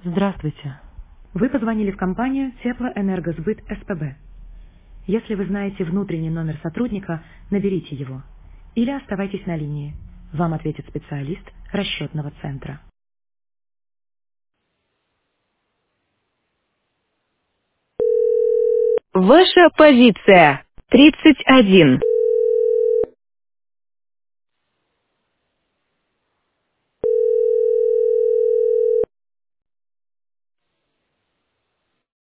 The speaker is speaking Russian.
Здравствуйте. Вы позвонили в компанию Теплоэнергосбыт СПБ. Если вы знаете внутренний номер сотрудника, наберите его. Или оставайтесь на линии. Вам ответит специалист расчетного центра. Ваша позиция 31.